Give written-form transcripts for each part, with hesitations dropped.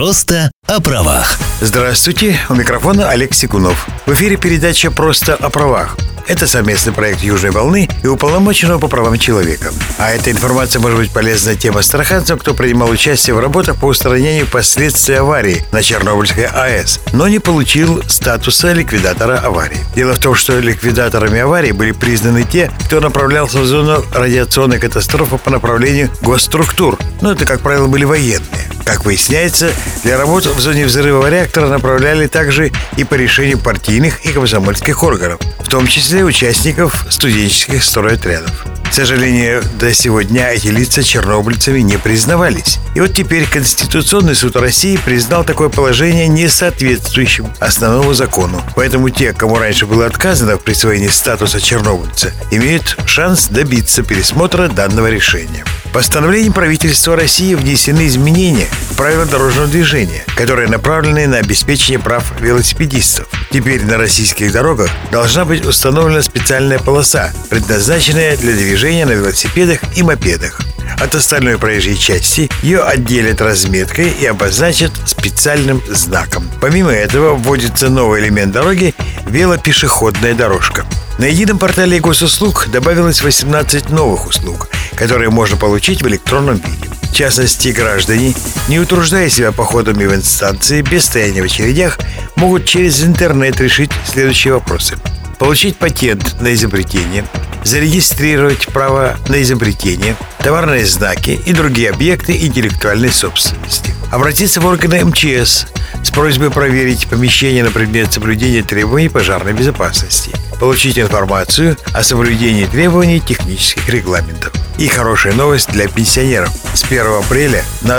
Просто о правах. Здравствуйте, у микрофона Олег Сигунов. В эфире передача «Просто о правах». Это совместный проект «Южной волны» и уполномоченного по правам человека. А эта информация может быть полезна тем астраханцам, кто принимал участие в работах по устранению последствий аварии на Чернобыльской АЭС, но не получил статуса ликвидатора аварии. Дело в том, что ликвидаторами аварии были признаны те, кто направлялся в зону радиационной катастрофы по направлению госструктур. Но это, как правило, были военные. Как выясняется, для работ в зоне взрыва реактора направляли также и по решению партийных и комсомольских органов, в том числе участников студенческих стройотрядов. К сожалению, до сего дня эти лица чернобыльцами не признавались. И вот теперь Конституционный суд России признал такое положение несоответствующим основному закону. Поэтому те, кому раньше было отказано в присвоении статуса чернобыльца, имеют шанс добиться пересмотра данного решения. Постановлением правительства России внесены изменения в правила дорожного движения, которые направлены на обеспечение прав велосипедистов. Теперь на российских дорогах должна быть установлена специальная полоса, предназначенная для движения на велосипедах и мопедах. От остальной проезжей части ее отделят разметкой и обозначат специальным знаком. Помимо этого вводится новый элемент дороги – велопешеходная дорожка. На едином портале госуслуг добавилось 18 новых услуг, которые можно получить в электронном виде. В частности, граждане, не утруждая себя походами в инстанции, без стояния в очередях, могут через интернет решить следующие вопросы: получить патент на изобретение, зарегистрировать право на изобретение, товарные знаки и другие объекты интеллектуальной собственности, обратиться в органы МЧС с просьбой проверить помещение на предмет соблюдения требований пожарной безопасности, получить информацию о соблюдении требований технических регламентов. И хорошая новость для пенсионеров. С 1 апреля на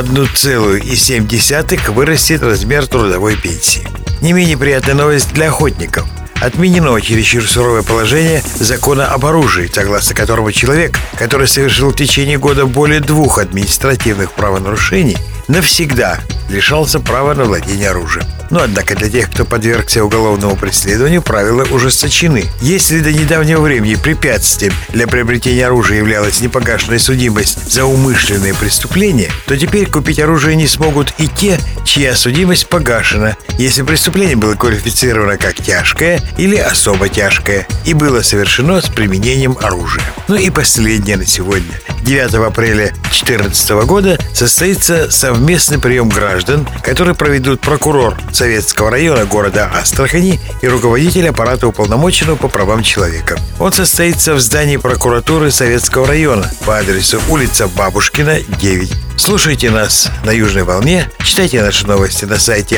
1,7 вырастет размер трудовой пенсии. Не менее приятная новость для охотников. Отменено чересчур суровое положение закона об оружии, согласно которому человек, который совершил в течение года более 2 административных правонарушений, навсегда лишался права на владение оружием. Но, однако, для тех, кто подвергся уголовному преследованию, правила ужесточены. Если до недавнего времени препятствием для приобретения оружия являлась непогашенная судимость за умышленные преступления, то теперь купить оружие не смогут и те, чья судимость погашена, если преступление было квалифицировано как тяжкое или особо тяжкое и было совершено с применением оружия. Ну и последнее на сегодня. 9 апреля 2014 года состоится совместный прием граждан, который проведут прокурор Советского района города Астрахани и руководитель аппарата уполномоченного по правам человека. Он состоится в здании прокуратуры Советского района по адресу улица Бабушкина, 9. Слушайте нас на Южной волне, читайте наши новости на сайте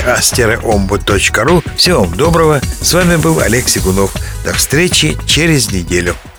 as-ombuд.ru. Всего вам доброго. С вами был Олег Сигунов. До встречи через неделю.